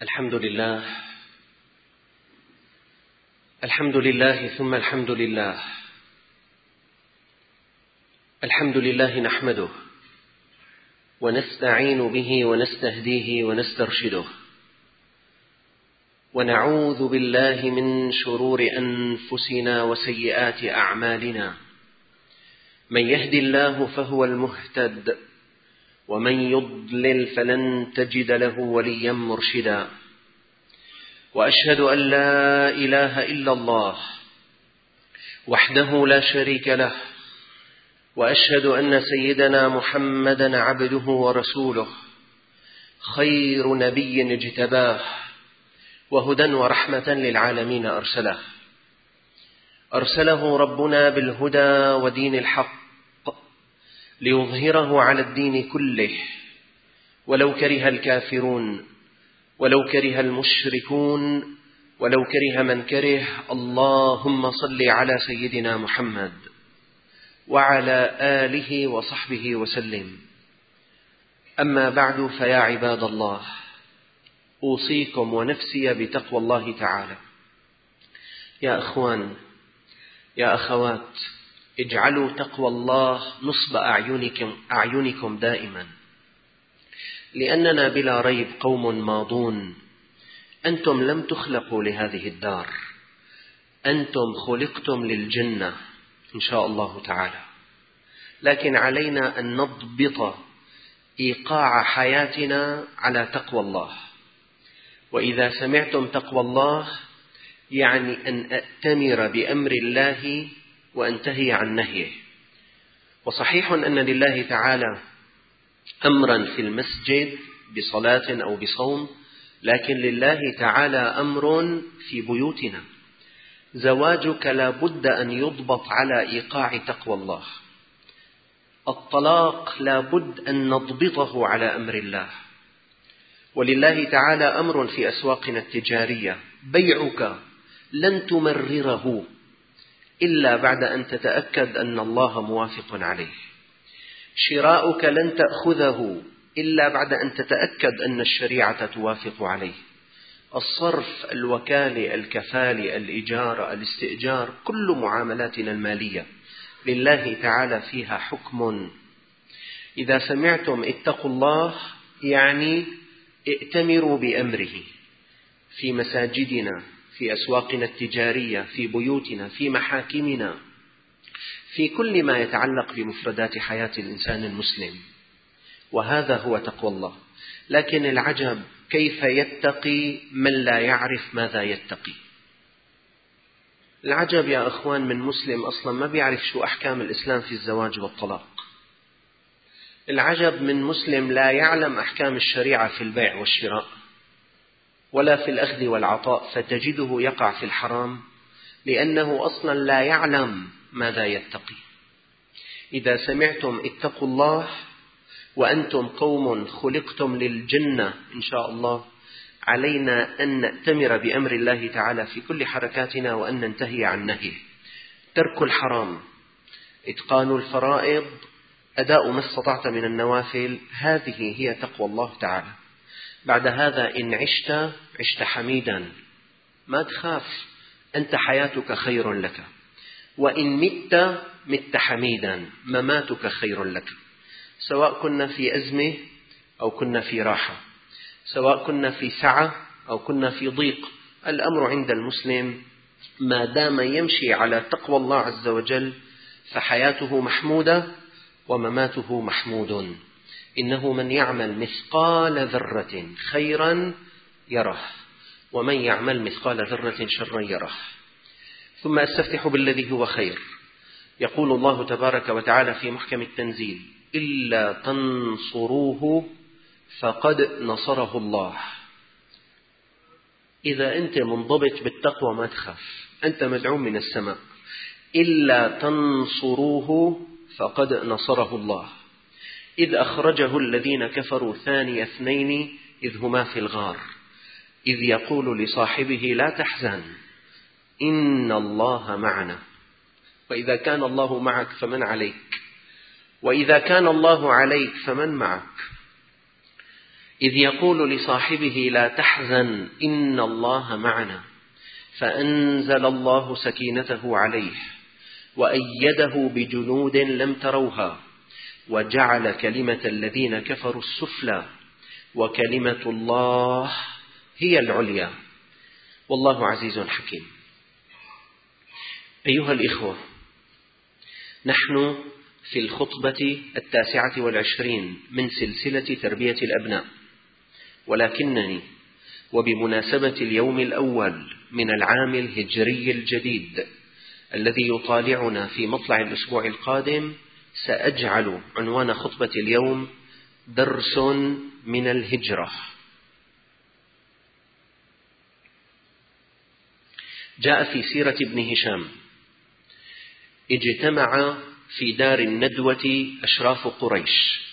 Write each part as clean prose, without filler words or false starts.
الحمد لله الحمد لله ثم الحمد لله. الحمد لله نحمده ونستعين به ونستهديه ونسترشده، ونعوذ بالله من شرور أنفسنا وسيئات أعمالنا. من يهد الله فهو المهتد، ومن يضلل فلن تجد له وليا مرشدا. وأشهد أن لا إله إلا الله وحده لا شريك له، وأشهد أن سيدنا محمدا عبده ورسوله، خير نبي اجتباه، وهدى ورحمة للعالمين أرسله ربنا بالهدى ودين الحق ليظهره على الدين كله، ولو كره الكافرون، ولو كره المشركون، ولو كره من كره. اللهم صل على سيدنا محمد وعلى آله وصحبه وسلم. أما بعد، فيا عباد الله، أوصيكم ونفسي بتقوى الله تعالى. يا أخوان، يا أخوات، اجعلوا تقوى الله نصب أعينكم دائما، لأننا بلا ريب قوم ماضون. أنتم لم تخلقوا لهذه الدار، أنتم خلقتم للجنة إن شاء الله تعالى، لكن علينا أن نضبط إيقاع حياتنا على تقوى الله. وإذا سمعتم تقوى الله يعني أن أأتمر بأمر الله وأنتهي عن نهيه. وصحيح أن لله تعالى أمرا في المسجد بصلاة أو بصوم، لكن لله تعالى أمر في بيوتنا. زواجك لا بد أن يضبط على إيقاع تقوى الله. الطلاق لا بد أن نضبطه على أمر الله. ولله تعالى أمر في أسواقنا التجارية، بيعك لن تمرره إلا بعد أن تتأكد أن الله موافق عليه. شراؤك لن تأخذه إلا بعد أن تتأكد أن الشريعة توافق عليه. الصرف، الوكالة، الكفالة، الإجارة، الاستئجار، كل معاملاتنا المالية لله تعالى فيها حكم. إذا سمعتم اتقوا الله يعني ائتمروا بأمره في مساجدنا، في أسواقنا التجارية، في بيوتنا، في محاكمنا، في كل ما يتعلق بمفردات حياة الإنسان المسلم. وهذا هو تقوى الله. لكن العجب كيف يتقي من لا يعرف ماذا يتقي. العجب يا أخوان من مسلم أصلا ما بيعرف شو أحكام الإسلام في الزواج والطلاق. العجب من مسلم لا يعلم أحكام الشريعة في البيع والشراء ولا في الأخذ والعطاء، فتجده يقع في الحرام لأنه أصلا لا يعلم ماذا يتقي. إذا سمعتم اتقوا الله وأنتم قوم خلقتم للجنة إن شاء الله، علينا أن نأتمر بأمر الله تعالى في كل حركاتنا وأن ننتهي عن نهيه. ترك الحرام، إتقان الفرائض، أداء ما استطعت من النوافل، هذه هي تقوى الله تعالى. بعد هذا إن عشت حميدا، ما تخاف، أنت حياتك خير لك. وإن مت حميدا، مماتك خير لك. سواء كنا في أزمة أو كنا في راحة، سواء كنا في سعة أو كنا في ضيق، الأمر عند المسلم ما دام يمشي على تقوى الله عز وجل فحياته محمودة ومماته محمود. إنه من يعمل مثقال ذرة خيرا يره، ومن يعمل مثقال ذرة شرا يره. ثم أستفتح بالذي هو خير. يقول الله تبارك وتعالى في محكم التنزيل: إلا تنصروه فقد نصره الله. إذا أنت منضبط بالتقوى ما تخاف، أنت مدعوم من السماء. إلا تنصروه فقد نصره الله إذ أخرجه الذين كفروا ثاني اثنين إذ هما في الغار إذ يقول لصاحبه لا تحزن إن الله معنا. وإذا كان الله معك فمن عليك؟ وإذا كان الله عليك فمن معك؟ إذ يقول لصاحبه لا تحزن إن الله معنا فأنزل الله سكينته عليه وأيده بجنود لم تروها وجعل كلمة الذين كفروا السفلى وكلمة الله هي العليا والله عزيز حكيم. أيها الإخوة، نحن في الخطبة 29 من سلسلة تربية الأبناء، ولكنني وبمناسبة اليوم الأول من العام الهجري الجديد الذي يطالعنا في مطلع الأسبوع القادم سأجعل عنوان خطبة اليوم درس من الهجرة. جاء في سيرة ابن هشام: اجتمع في دار الندوة أشراف قريش،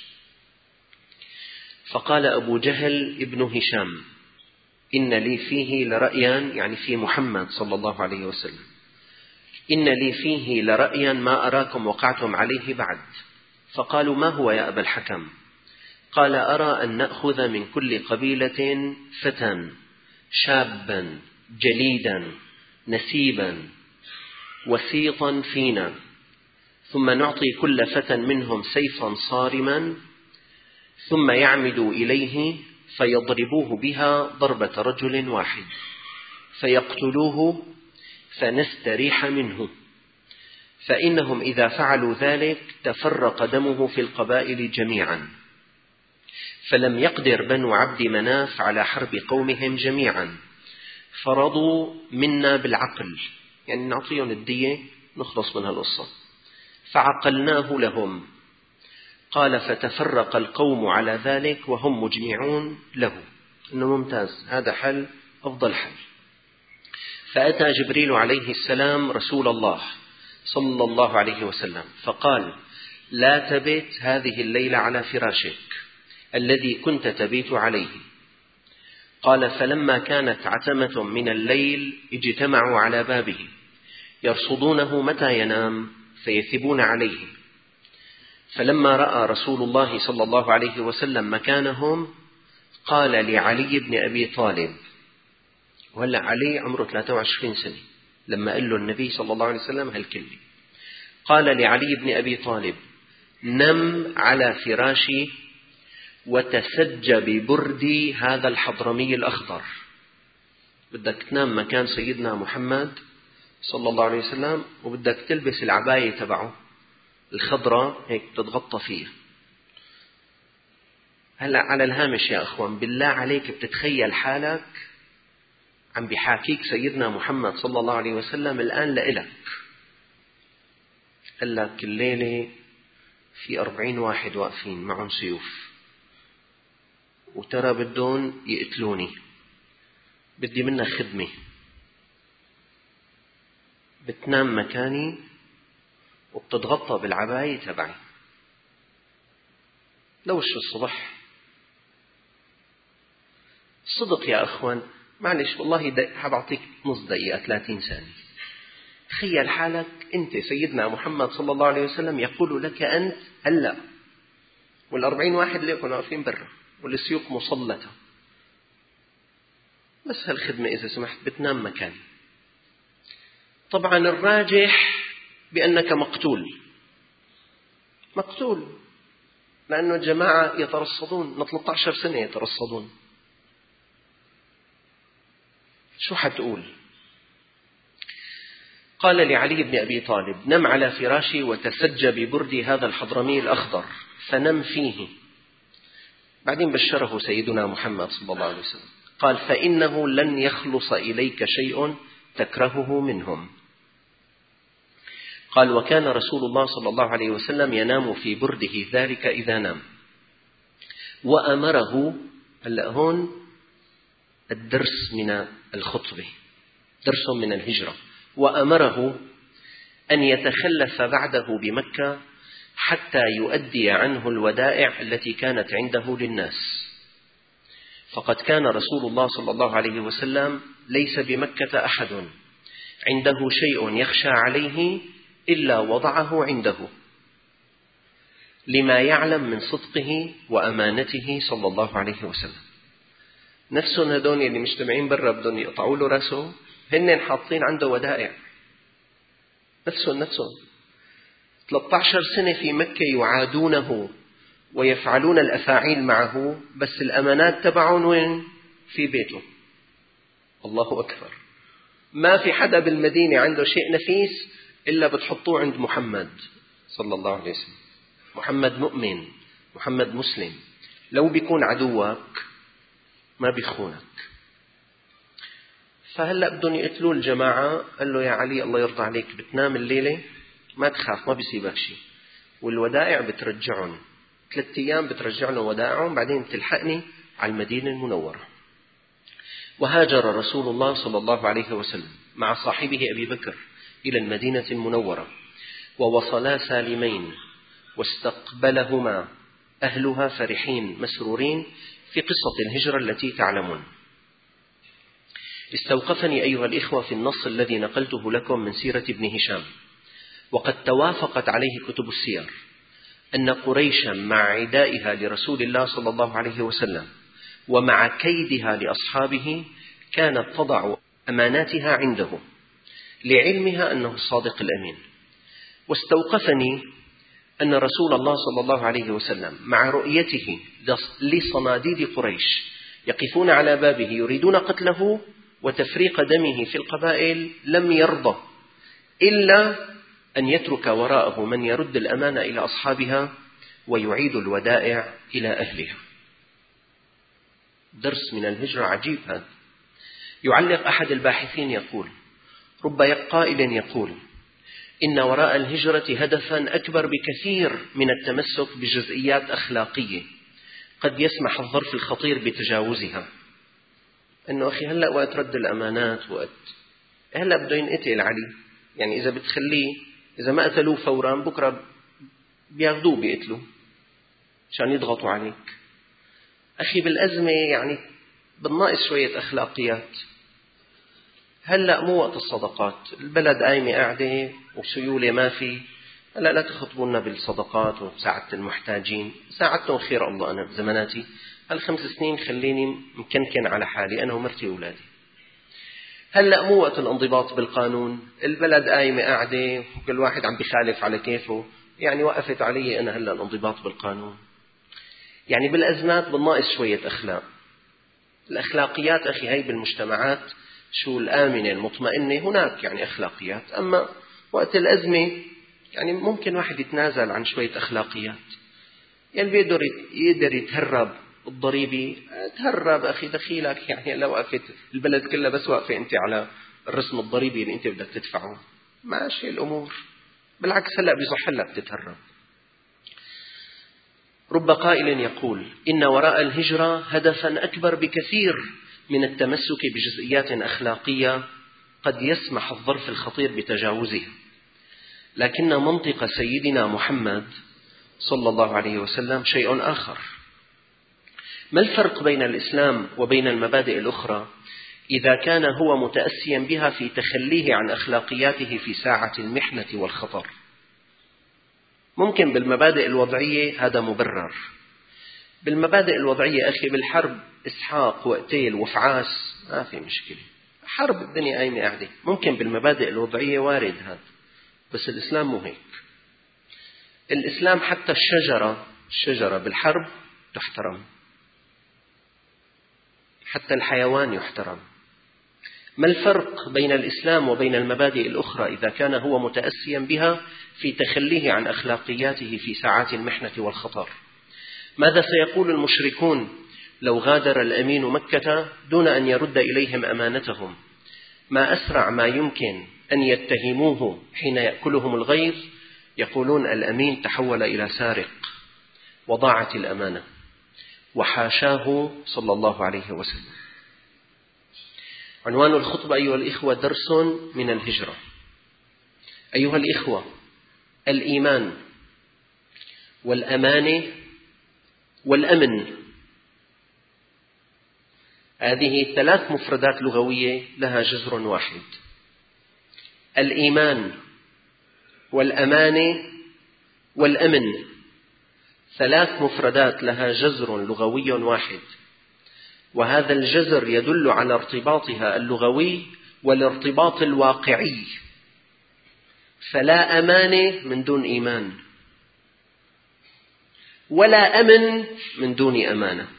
فقال أبو جهل ابن هشام: إن لي فيه لرأيا، يعني في محمد صلى الله عليه وسلم، إن لي فيه لرأيا ما أراكم وقعتم عليه بعد. فقالوا: ما هو يا أبا الحكم؟ قال: أرى أن نأخذ من كل قبيلة فتى شابا جليدا نسيبا وسيطا فينا، ثم نعطي كل فتى منهم سيفا صارما، ثم يعمدوا إليه فيضربوه بها ضربة رجل واحد فيقتلوه فنستريح منه، فإنهم إذا فعلوا ذلك تفرق دمه في القبائل جميعا، فلم يقدر بنو عبد مناف على حرب قومهم جميعا، فرضوا منا بالعقل، يعني نعطيهم الدية نخلص من هالقصة، فعقلناه لهم. قال: فتفرق القوم على ذلك وهم مجمعون له. إنه ممتاز، هذا حل أفضل حل. فأتى جبريل عليه السلام رسول الله صلى الله عليه وسلم فقال: لا تبت هذه الليلة على فراشك الذي كنت تبيت عليه. قال: فلما كانت عتمة من الليل اجتمعوا على بابه يرصدونه متى ينام فيثبون عليه، فلما رأى رسول الله صلى الله عليه وسلم مكانهم قال لعلي بن أبي طالب، وهلا علي عمره 23 سنة لما قال له النبي صلى الله عليه وسلم هالكلمة، قال لعلي بن أبي طالب: نم على فراشي وتسج ببردي هذا الحضرمي الأخضر. بدك تنام مكان سيدنا محمد صلى الله عليه وسلم، وبدك تلبس العباية تبعه الخضراء هيك تتغطى فيها. هلأ على الهامش يا أخوان، بالله عليك بتتخيل حالك عم بيحاكيك سيدنا محمد صلى الله عليه وسلم الآن لإلك، قال لك الليلة في 40 واحد واقفين معهم سيوف، وترى بدهم يقتلوني، بدي منك خدمة، بتنام مكاني وبتتغطى بالعباية تبعي لوش الصبح. صدق يا أخوان، معلش والله حبعطيك نص دقيقة 30 ثانية. تخيل حالك أنت سيدنا محمد صلى الله عليه وسلم يقول لك أنت هلأ، وال40 واحد اللي يكونوا واقفين برا والسيوف مسلطة، بس هالخدمة إذا سمحت بتنام مكاني. طبعا الراجح بأنك مقتول، لأنه الجماعة يترصدون، 13 سنة يترصدون. شو حتقول؟ قال لعلي بن أبي طالب: نم على فراشي وتسج ببردي هذا الحضرمي الأخضر، فنم فيه. بعدين بشره سيدنا محمد صلى الله عليه وسلم قال: فإنه لن يخلص إليك شيء تكرهه منهم. قال: وكان رسول الله صلى الله عليه وسلم ينام في برده ذلك إذا نام، وأمره، هلأ هون الدرس من الخطبة، درس من الهجرة، وأمره أن يتخلف بعده بمكة حتى يؤدي عنه الودائع التي كانت عنده للناس، فقد كان رسول الله صلى الله عليه وسلم ليس بمكة أحد عنده شيء يخشى عليه إلا وضعه عنده، لما يعلم من صدقه وأمانته صلى الله عليه وسلم. نفسهم هدول اللي مجتمعين برا بدهم يقطعوا له رأسه، هن حاطين عنده ودائع. نفسهم 13 سنة في مكة يعادونه ويفعلون الأفاعيل معه، بس الأمانات تبعهم وين؟ في بيته. الله أكبر. ما في حدا بالمدينة عنده شيء نفيس إلا بتحطوه عند محمد صلى الله عليه وسلم. محمد مؤمن، محمد مسلم، لو بيكون عدوك ما بيخونك. فهلأ بدهم يقتلوا الجماعة. قال له يا علي الله يرضى عليك، بتنام الليلة ما تخاف، ما بيصيبك شيء، والودائع بترجعهم 3 أيام، بترجع لهم ودائعهم، بعدين بتلحقني على المدينة المنورة. وهاجر رسول الله صلى الله عليه وسلم مع صاحبه أبي بكر إلى المدينة المنورة، ووصلا سالمين، واستقبلهما أهلها فرحين مسرورين في قصة الهجرة التي تعلمون. استوقفني أيها الإخوة في النص الذي نقلته لكم من سيرة ابن هشام، وقد توافقت عليه كتب السير، أن قريشا مع عدائها لرسول الله صلى الله عليه وسلم ومع كيدها لأصحابه كانت تضع أماناتها عنده لعلمها أنه الصادق الأمين. واستوقفني أن رسول الله صلى الله عليه وسلم مع رؤيته لصناديد قريش يقفون على بابه يريدون قتله وتفريق دمه في القبائل لم يرضى إلا أن يترك وراءه من يرد الأمانة إلى أصحابها ويعيد الودائع إلى أهلها. درس من الهجرة عجيب هذا. يعلق أحد الباحثين يقول: رب قائل يقول إن وراء الهجرة هدفا أكبر بكثير من التمسك بجزئيات أخلاقية قد يسمح الظرف الخطير بتجاوزها. إنه أخي هلأ وقت رد الأمانات، وقت هلأ بده ينقتل علي، يعني إذا بتخليه، إذا ما قتلوه فورا بكرة بياخدوه بيقتلوه عشان يضغطوا عليك. أخي بالأزمة يعني بالناقص شوية أخلاقيات. هلأ مو وقت الصدقات، البلد قايمة قاعدة وسيولة ما في. هلأ لا تخطبونا بالصدقات وساعدة المحتاجين، ساعدتهم خير الله. أنا بزماناتي 5 سنين خليني مكنكن على حالي أنا ومرتي وأولادي. هلأ مو وقت الانضباط بالقانون، البلد قايمة قاعدة وكل واحد عم بخالف على كيفه. يعني وقفت علي أنا هلأ الانضباط بالقانون. يعني بالأزمات بالناقص شوية أخلاق. الأخلاقيات أخي هاي بالمجتمعات شو الآمنة المطمئنة هناك يعني أخلاقيات، أما وقت الأزمة يعني ممكن واحد يتنازل عن شوية أخلاقيات. يعني بيقدر يقدر يتهرب الضريبي، تهرب أخي دخيلك. يعني لو وقفت البلد كلها بس واقفة أنت على الرسم الضريبي اللي أنت بدك تدفعه، ماشي الأمور. بالعكس هلأ بيصح لك تتهرب. رب قائل يقول إن وراء الهجرة هدفا أكبر بكثير من التمسك بجزئيات أخلاقية قد يسمح الظرف الخطير بتجاوزها، لكن منطق سيدنا محمد صلى الله عليه وسلم شيء آخر. ما الفرق بين الإسلام وبين المبادئ الأخرى إذا كان هو متأسيا بها في تخليه عن أخلاقياته في ساعة المحنة والخطر؟ ممكن بالمبادئ الوضعية هذا مبرر. بالمبادئ الوضعية أخي بالحرب إسحاق وقتيل وفعاس ما في مشكلة، حرب الدنيا قايمة قاعدة. ممكن بالمبادئ الوضعية وارد هذا، بس الإسلام مو هيك. الإسلام حتى الشجرة بالحرب تحترم، حتى الحيوان يحترم. ما الفرق بين الإسلام وبين المبادئ الأخرى إذا كان هو متأسيا بها في تخليه عن أخلاقياته في ساعات المحنة والخطر؟ ماذا سيقول المشركون لو غادر الأمين مكة دون أن يرد إليهم أمانتهم؟ ما أسرع ما يمكن أن يتهموه حين يأكلهم الغيظ، يقولون الأمين تحول إلى سارق وضاعت الأمانة، وحاشاه صلى الله عليه وسلم. عنوان الخطبة أيها الإخوة درس من الهجرة. أيها الإخوة، الإيمان والأمانة والأمن هذه 3 مفردات لغوية لها جذر واحد. الإيمان والأمانة والأمن 3 مفردات لها جذر لغوي واحد، وهذا الجذر يدل على ارتباطها اللغوي والارتباط الواقعي. فلا أمانة من دون إيمان، ولا أمن من دون أمانة.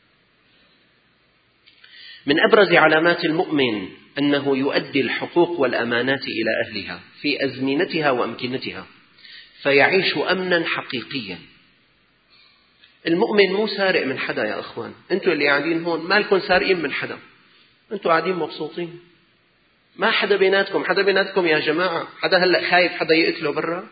من أبرز علامات المؤمن أنه يؤدي الحقوق والأمانات إلى أهلها في أزمنتها وأمكنتها، فيعيش أمنا حقيقيا. المؤمن مو سارق من حدا يا أخوان، أنتوا اللي قاعدين هون ما لكم سارقين من حدا، أنتوا قاعدين مبسوطين، ما حدا بيناتكم يا جماعة، حدا هلأ خايف حدا يقتله برا،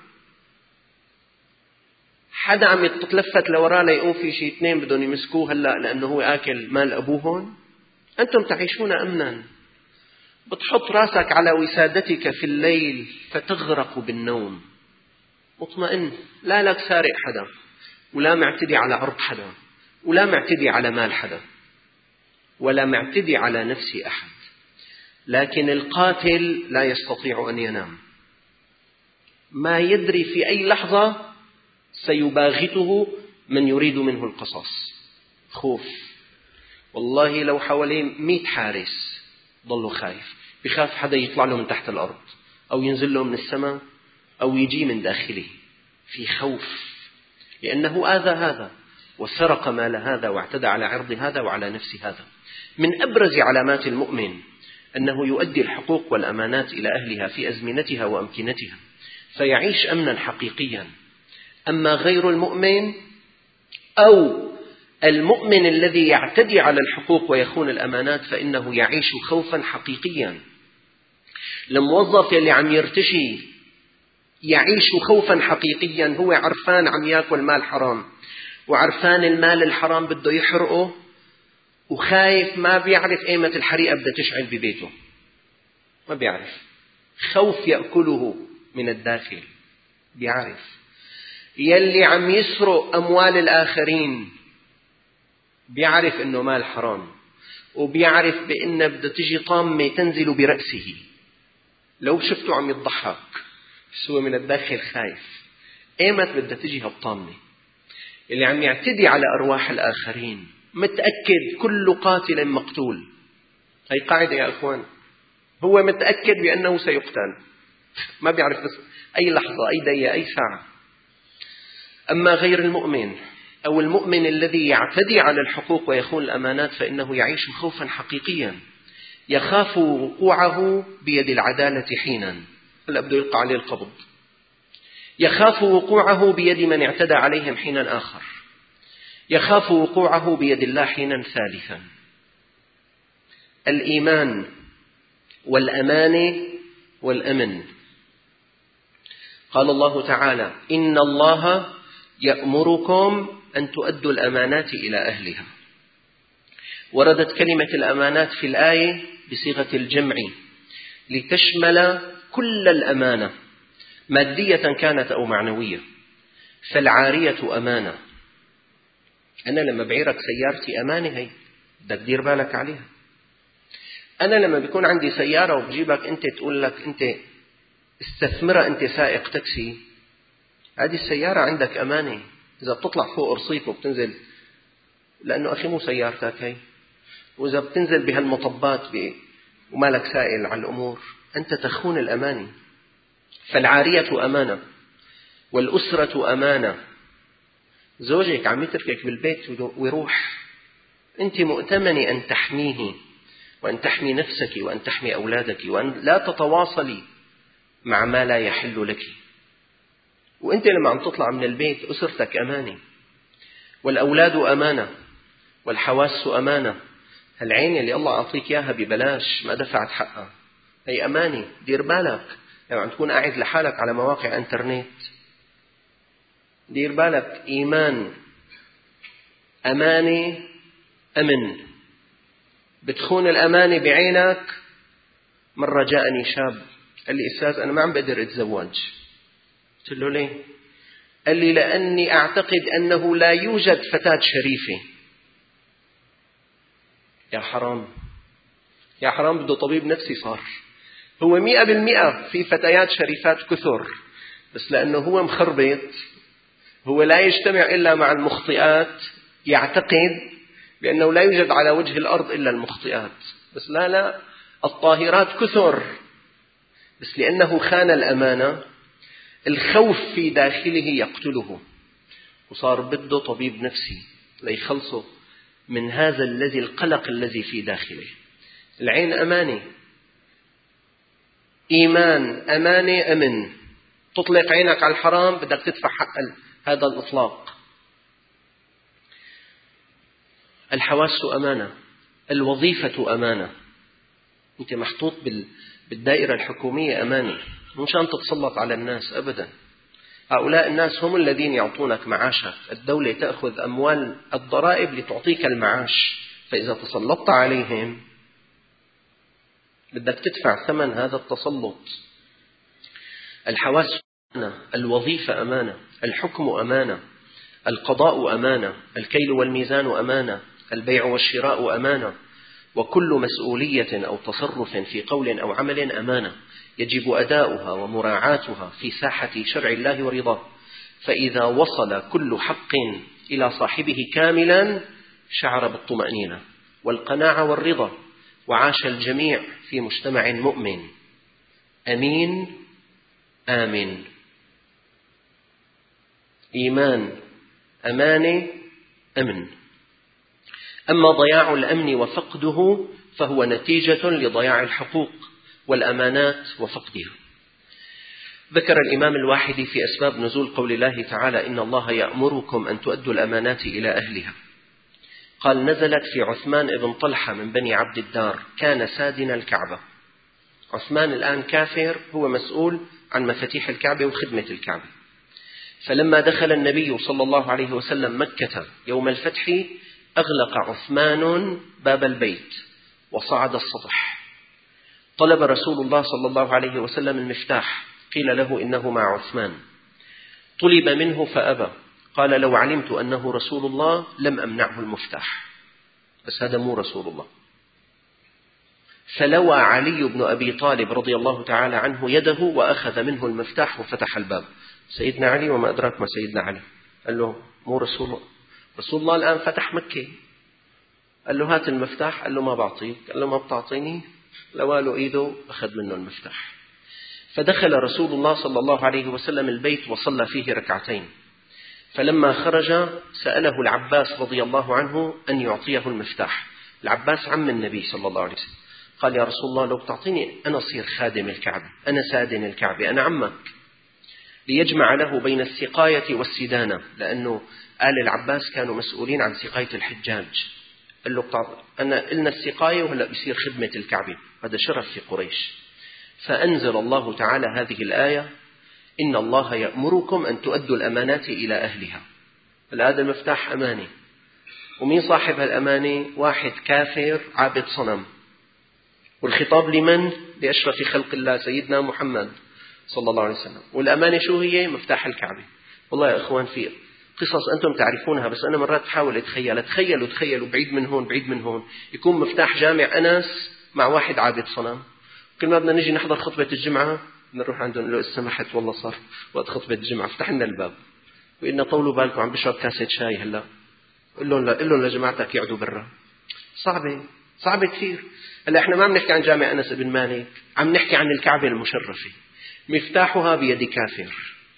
حدا عم يتلفت لوراه ليقوم في شي 2 بدهم يمسكوه هلأ لأنه هو آكل مال أبوهن. أنتم تعيشون أمنا، بتحط راسك على وسادتك في الليل فتغرق بالنوم مطمئن، لا لك سارق حدا، ولا معتدي على عرض حدا، ولا معتدي على مال حدا، ولا معتدي على نفس أحد. لكن القاتل لا يستطيع أن ينام، ما يدري في أي لحظة سيباغته من يريد منه القصاص. خوف، والله لو حواليه 100 حارس ضله خايف، بخاف حدا يطلع له من تحت الأرض أو ينزل له من السماء أو يجي من داخله، في خوف، لأنه آذى هذا وسرق مال هذا واعتدى على عرض هذا وعلى نفس هذا. من أبرز علامات المؤمن أنه يؤدي الحقوق والأمانات إلى أهلها في أزمنتها وأمكنتها، فيعيش أمنا حقيقيا. أما غير المؤمن أو المؤمن الذي يعتدي على الحقوق ويخون الأمانات فإنه يعيش خوفا حقيقيا. الموظف اللي عم يرتشي يعيش خوفا حقيقيا، هو عرفان عم يأكل مال حرام، وعرفان المال الحرام بده يحرقه، وخايف، ما بيعرف ايمة الحريقة بدها تشعل ببيته، ما بيعرف، خوف يأكله من الداخل. بيعرف يلي عم يسرق أموال الآخرين بيعرف إنه مال حرام، وبيعرف بأنه بدها تجي طامة تنزل برأسه لو شفته عم يضحك، بس هو من الداخل خايف ايمت بدها تجي هالطامة. اللي عم يعتدي على أرواح الآخرين متأكد كل قاتل مقتول، هي قاعدة يا أخوان، هو متأكد بأنه سيقتل، ما بيعرف بس أي لحظة، أي دقيقة، أي ساعة. أما غير المؤمن أو المؤمن الذي يعتدي على الحقوق ويخون الأمانات فإنه يعيش خوفا حقيقيا، يخاف وقوعه بيد العدالة حينا، هلأ بده يلقى عليه القبض، يخاف وقوعه بيد من اعتدى عليهم حينا آخر، يخاف وقوعه بيد الله حينا ثالثا. الإيمان والأمانة والأمن. قال الله تعالى: إن الله يأمركم أن تؤدوا الأمانات إلى أهلها. وردت كلمة الأمانات في الآية بصيغة الجمع لتشمل كل الأمانة، مادية كانت أو معنوية. فالعارية أمانة، أنا لما بعيرك سيارتي أمانة، هي بدك تدير بالك عليها. أنا لما بيكون عندي سيارة وبجيبك أنت تقول لك أنت استثمرها، أنت سائق تاكسي، هذه السيارة عندك أمانة. إذا بتطلع فوق رصيف وبتنزل، لأنه أخي مو سيارتك هي، وإذا بتنزل بهالمطبات ومالك سائل على الأمور، أنت تخون الأمانة. فالعارية أمانة، والأسرة أمانة. زوجك عم يتركك بالبيت ويروح، أنت مؤتمنة أن تحميه وأن تحمي نفسك وأن تحمي أولادك وأن لا تتواصلي مع ما لا يحل لك. وأنت لما عم تطلع من البيت أسرتك أمانة، والأولاد أمانة، والحواس أمانة. العين اللي الله أعطيك إياها ببلاش ما دفعت حقها، هي أمانة، دير بالك. لو عم تكون قاعد لحالك على مواقع انترنت، دير بالك. إيمان، أمانة، أمن. بتخون الأمانة بعينك. مرة جاءني شاب قال لي: أستاذ أنا ما عم بقدر أتزوج. قلت له: ليه؟ قال لي: لأني أعتقد أنه لا يوجد فتاة شريفة. يا حرام، يا حرام، بده طبيب نفسي صار. هو 100% في فتيات شريفات كثر، بس لأنه هو مخربط هو لا يجتمع إلا مع المخطئات، يعتقد بأنه لا يوجد على وجه الأرض إلا المخطئات، بس لا، الطاهرات كثر، بس لأنه خان الأمانة الخوف في داخله يقتله، وصار بده طبيب نفسي ليخلصه من هذا القلق الذي في داخله. العين أمانة، إيمان أمانة، أمن، تطلق عينك على الحرام بدك تدفع حق هذا الإطلاق. الحواس أمانة، الوظيفة أمانة، أنت محطوط بالدائرة الحكومية أمانة، مشان تتسلط على الناس أبدا. هؤلاء الناس هم الذين يعطونك معاشك، الدولة تأخذ أموال الضرائب لتعطيك المعاش، فإذا تسلطت عليهم بدك تدفع ثمن هذا التسلط. الحواس أمانة، الوظيفة أمانة، الحكم أمانة، القضاء أمانة، الكيل والميزان أمانة، البيع والشراء أمانة، وكل مسؤولية أو تصرف في قول أو عمل أمانة يجب أداؤها ومراعاتها في ساحة شرع الله ورضاه، فإذا وصل كل حق إلى صاحبه كاملا شعر بالطمأنينة والقناعة والرضا، وعاش الجميع في مجتمع مؤمن أمين آمن. إيمان، أمانة، أمن. أما ضياع الأمن وفقده فهو نتيجة لضياع الحقوق والأمانات وفقدها. ذكر الإمام الواحدي في أسباب نزول قول الله تعالى: إن الله يأمركم أن تؤدوا الأمانات إلى أهلها، قال: نزلت في عثمان بن طلحة من بني عبد الدار، كان سادن الكعبة. عثمان الآن كافر، هو مسؤول عن مفاتيح الكعبة وخدمة الكعبة. فلما دخل النبي صلى الله عليه وسلم مكة يوم الفتح أغلق عثمان باب البيت وصعد السطح. طلب رسول الله صلى الله عليه وسلم المفتاح، قيل له إنه مع عثمان. طلب منه فأبى، قال: لو علمت أنه رسول الله لم أمنعه المفتاح، بس هذا مو رسول الله. فلوى علي بن أبي طالب رضي الله تعالى عنه يده وأخذ منه المفتاح وفتح الباب. سيدنا علي: وما أدراك ما سيدنا علي؟ قال له: مو رسول الله، رسول الله الآن فتح مكة. قال له: هات المفتاح. قال له: ما بعطيك. قال له: ما بتعطيني؟ لواله إيده أخذ منه المفتاح. فدخل رسول الله صلى الله عليه وسلم البيت وصلى فيه ركعتين، فلما خرج سأله العباس رضي الله عنه أن يعطيه المفتاح. العباس عم النبي صلى الله عليه وسلم. قال: يا رسول الله، لو بتعطيني أنا أصير خادم الكعبة، أنا سادن الكعبة، أنا عمك، ليجمع له بين السقاية والسدانة، لأنه آل العباس كانوا مسؤولين عن سقاية الحجاج. قال له: أنا قلنا السقاية وهلأ بيصير خدمة الكعبة، هذا شرف في قريش. فأنزل الله تعالى هذه الآية: إن الله يأمركم أن تؤدوا الأمانات إلى أهلها. هذا المفتاح أماني، ومين صاحب هالأمانة؟ واحد كافر عابد صنم. والخطاب لمن؟ لأشرف خلق الله سيدنا محمد صلى الله عليه وسلم. والأمانة شو هي؟ مفتاح الكعبة. والله يا إخوان في قصص أنتم تعرفونها، بس أنا مرات بحاول أتخيل. تخيلوا بعيد من هون بعيد من هون يكون مفتاح جامع أنس مع واحد عابد صنم. كل ما بدنا نجي نحضر خطبة الجمعة نروح عندهم نقول له: سمحت والله صار وقت خطبة الجمعة، افتح لنا الباب، وإن طولوا بالكم عم بشرب كاسة شاي هلا. قل لهم لجماعتك يقعدوا برا. صعبة كثير. هلا احنا ما بنحكي عن جامع أنس بن مالك، عم نحكي عن الكعبة المشرفة، مفتاحها بيد كافر،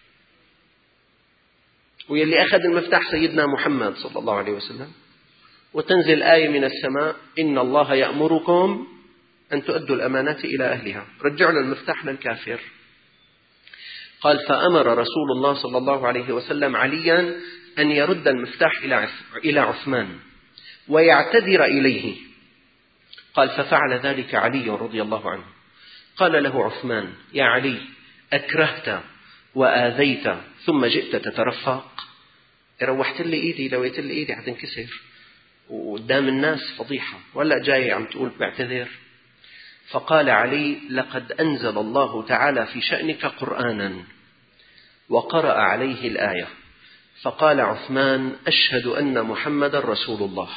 ويلي أخذ المفتاح سيدنا محمد صلى الله عليه وسلم. وتنزل آية من السماء: إن الله يأمركم أن تؤدوا الأمانات إلى أهلها. رجعوا المفتاح للكافر. قال: فأمر رسول الله صلى الله عليه وسلم عليا أن يرد المفتاح إلى عثمان ويعتذر إليه. قال: ففعل ذلك علي رضي الله عنه. قال له عثمان: يا علي، أكرهت وآذيت ثم جئت تترفق؟ روحت لي إيدي، لويت لي إيدي حتنكسر وقدام الناس فضيحة، ولا جاي عم تقول بعتذر؟ فقال علي: لقد أنزل الله تعالى في شأنك قرآنا، وقرأ عليه الآية. فقال عثمان: أشهد أن محمد رسول الله.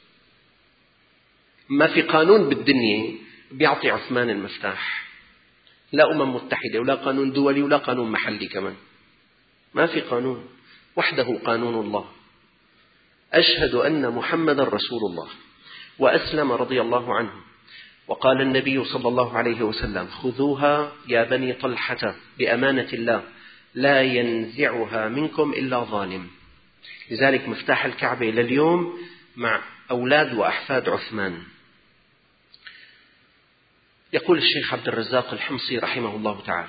ما في قانون بالدنيا بيعطي عثمان المفتاح، لا أمم متحدة ولا قانون دولي ولا قانون محلي كمان، ما في قانون. وحده قانون الله، أشهد أن محمدا رسول الله، وأسلم رضي الله عنه. وقال النبي صلى الله عليه وسلم: خذوها يا بني طلحة بأمانة الله لا ينزعها منكم إلا ظالم. لذلك مفتاح الكعبة لليوم مع أولاد وأحفاد عثمان. يقول الشيخ عبد الرزاق الحمصي رحمه الله تعالى: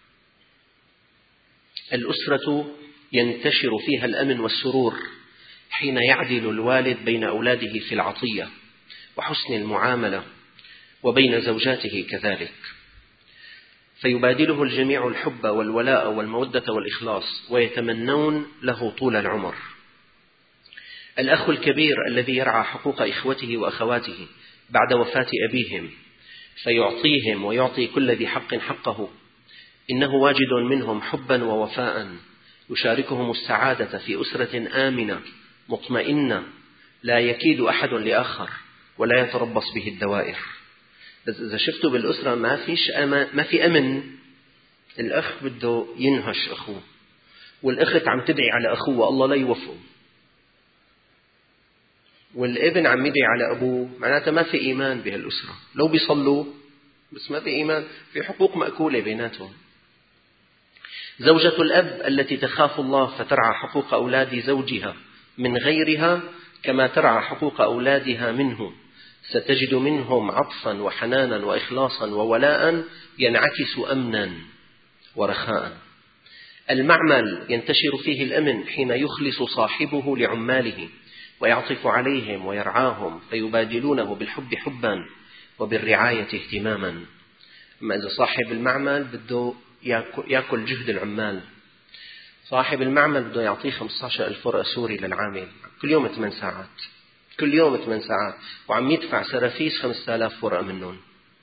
الأسرة ينتشر فيها الأمن والسرور حين يعدل الوالد بين أولاده في العطية وحسن المعاملة، وبين زوجاته كذلك، فيبادله الجميع الحب والولاء والمودة والإخلاص، ويتمنون له طول العمر. الأخ الكبير الذي يرعى حقوق إخوته وأخواته بعد وفاة أبيهم فيعطيهم ويعطي كل ذي حق حقه، إنه واجد منهم حبا ووفاء، يشاركهم السعادة في أسرة آمنة مطمئنة لا يكيد أحد لآخر ولا يتربص به الدوائر. إذا شفتوا بالأسرة ما في أمن، الأخ بده ينهش أخوه، والأخت عم تدعي على أخوه الله لا يوفقه، والابن عم يدعي على أبوه، معناته ما في إيمان بهالأسرة. لو بيصلوا بس ما في إيمان، في حقوق مأكولة بيناتهم. زوجة الأب التي تخاف الله فترعى حقوق أولاد زوجها من غيرها كما ترعى حقوق أولادها منه، ستجد منهم عطفا وحنانا وإخلاصا وولاء ينعكس أمنا ورخاء. المعمل ينتشر فيه الأمن حين يخلص صاحبه لعماله ويعطف عليهم ويرعاهم، فيبادلونه بالحب حبا وبالرعاية اهتماما. أما إذا صاحب المعمل بده يأكل جهد العمال، صاحب المعمل بده يعطيه 15,000 ورقة سوري للعامل كل يوم 8 ساعات، كل يوم 8 ساعات، وعم يدفع سرافيس 5,000 ورقة منهم.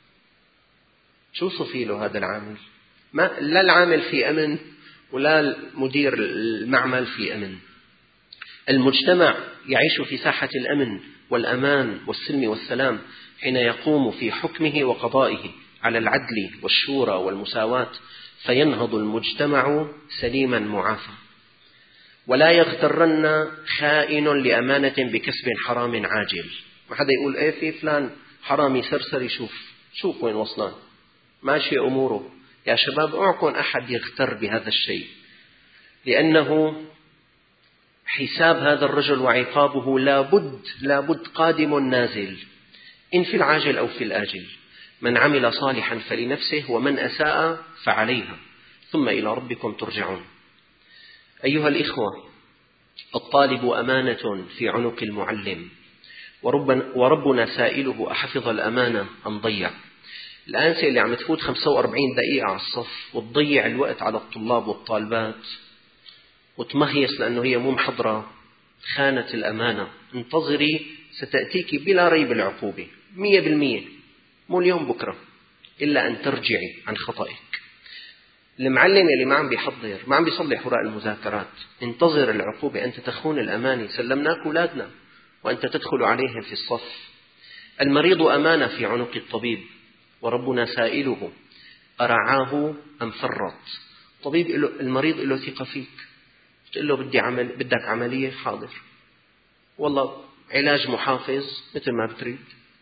شو صفي له هذا العامل؟ لا العامل في أمن ولا مدير المعمل في أمن. المجتمع يعيش في ساحة الأمن والأمان والسلم والسلام حين يقوم في حكمه وقضائه على العدل والشورى والمساواة، فينهض المجتمع سليما معافى. ولا يغترن خائن لأمانة بكسب حرام عاجل. ما حدا يقول ايه في فلان حرامي سرسري، شوف وين وصلان، ماشي أموره. يا شباب اوعكم أحد يغتر بهذا الشيء، لأنه حساب هذا الرجل وعقابه لابد قادم نازل، إن في العاجل أو في الآجل. من عمل صالحا فلنفسه ومن أساء فعليها، ثم إلى ربكم ترجعون. أيها الإخوة، الطالب أمانة في عنق المعلم، وربنا سائله أحفظ الأمانة أم ضيع. الآنسة اللي عم تفوت 45 دقيقة على الصف وتضيع الوقت على الطلاب والطالبات وتمهيص لأنه هي مو محضرة، خانت الأمانة. انتظري، ستأتيك بلا ريب العقوبة 100%، مو اليوم بكرة، إلا أن ترجعي عن خطئك. المعلم اللي ما عم بيحضر، ما عم بيصلح وراء المذاكرات، انتظر العقوبة. أنت تخون الأمانة، سلمناك أولادنا وأنت تدخل عليهم في الصف. المريض أمانة في عنق الطبيب، وربنا سائله أرعاه أم فرط. طبيب المريض له ثقة فيك، تقول له بدك عملية، حاضر، والله علاج محافظ مثل ما بتريد.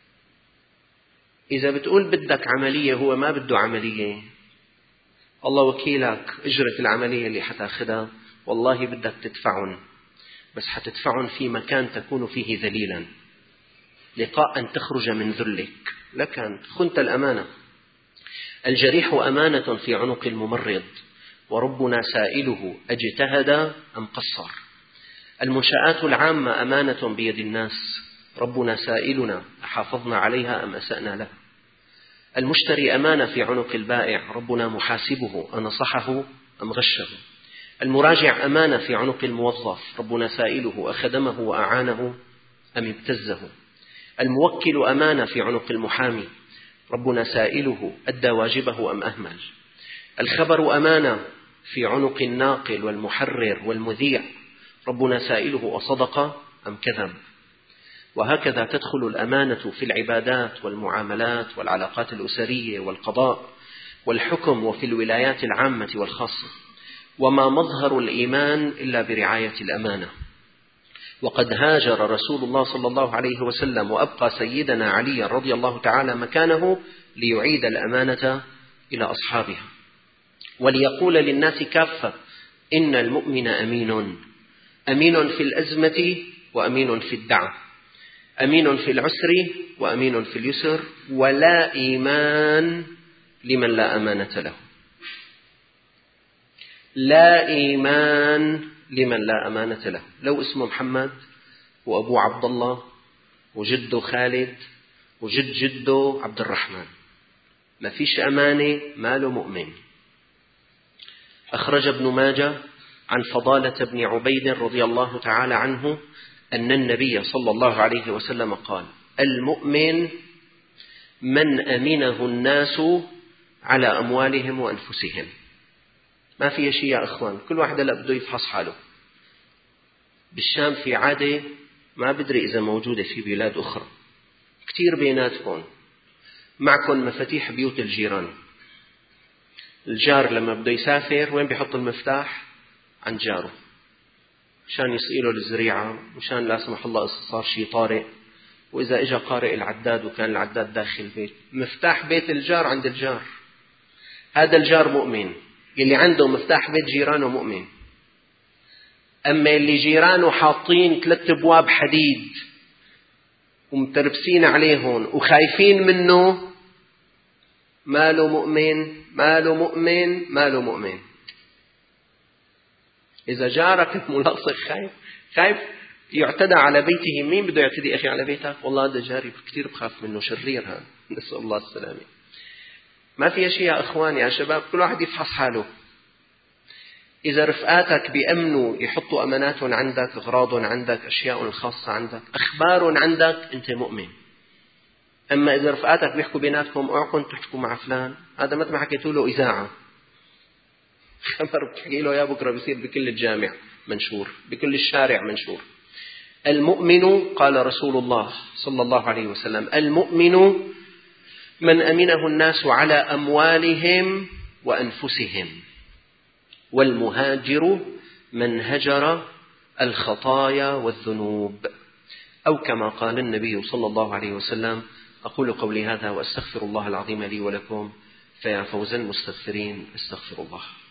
إذا بتقول بدك عملية هو ما بده عملية، الله وكيلك أجرة العملية اللي حتاخدها والله بدك تدفعن، بس حتدفعن في مكان تكون فيه ذليلا، لقاء أن تخرج من ذلك، لكن خنت الأمانة. الجريح أمانة في عنق الممرض، وربنا سائله أجتهد أم قصر. المنشآت العامة أمانة بيد الناس، ربنا سائلنا أحافظنا عليها أم أسأنا لها. المشتري أمانة في عنق البائع، ربنا محاسبه أنصحه أم غشه. المراجع أمانة في عنق الموظف، ربنا سائله أخدمه وأعانه أم ابتزه. الموكل أمانة في عنق المحامي، ربنا سائله أدى واجبه أم أهمل. الخبر أمانة في عنق الناقل والمحرر والمذيع، ربنا سائله أصدق أم كذب. وهكذا تدخل الأمانة في العبادات والمعاملات والعلاقات الأسرية والقضاء والحكم، وفي الولايات العامة والخاصة. وما مظهر الإيمان إلا برعاية الأمانة. وقد هاجر رسول الله صلى الله عليه وسلم وأبقى سيدنا علي رضي الله تعالى مكانه ليعيد الأمانة إلى أصحابها، وليقول للناس كافة: إن المؤمن أمين، أمين في الأزمة وأمين في الدعوة، أمين في العسر وأمين في اليسر، ولا إيمان لمن لا أمانة له. لا إيمان لمن لا أمانة له. لو اسمه محمد وأبوه عبد الله وجده خالد وجد جده عبد الرحمن، ما فيش أمانة، ما له مؤمن. أخرج ابن ماجه عن فضالة بن عبيد رضي الله تعالى عنه أن النبي صلى الله عليه وسلم قال: المؤمن من أمنه الناس على أموالهم وأنفسهم. ما في شيء يا أخوان، كل واحد لا بده يفحص حاله. بالشام في عادة ما بدري إذا موجودة في بلاد أخرى، كتير بيناتكم معكم مفاتيح بيوت الجيران. الجار لما بده يسافر وين بيحط المفتاح؟ عند جاره، مشان يسقيله الزريعة، مشان لا سمح الله صار شيء طارئ، وإذا إجا قارئ العداد وكان العداد داخل البيت، مفتاح بيت الجار عند الجار. هذا الجار مؤمن، اللي عنده مفتاح بيت جيرانه مؤمن. أما اللي جيرانه حاطين 3 أبواب حديد ومتربسين عليهم وخايفين منه، ما له مؤمن، ما له مؤمن، ما له مؤمن. إذا جارك ملاصق خايف يعتدى على بيته، مين بده يعتدي أخي على بيتك؟ والله هذا جاري كتير بخاف منه، شرير هذا، نسأل الله السلامة. ما في شيء يا أخوان يا شباب، كل واحد يفحص حاله. إذا رفقاتك بيأمنوا يحطوا أمانات عندك، أغراض عندك، أشياء خاصة عندك، أخبار عندك، أنت مؤمن. أما إذا رفقاتك بيحكوا بيناتكم اوعكم تحكوا مع فلان، هذا مثل ما حكيتوا له إذاعة، خبر بتحكي له يا بكرة بيصير بكل الجامع منشور، بكل الشارع منشور. المؤمن قال رسول الله صلى الله عليه وسلم: المؤمن من أمنه الناس على أموالهم وأنفسهم، والمهاجر من هجر الخطايا والذنوب، أو كما قال النبي صلى الله عليه وسلم. أقول قولي هذا وأستغفر الله العظيم لي ولكم، فيا فوز المستغفرين استغفر الله.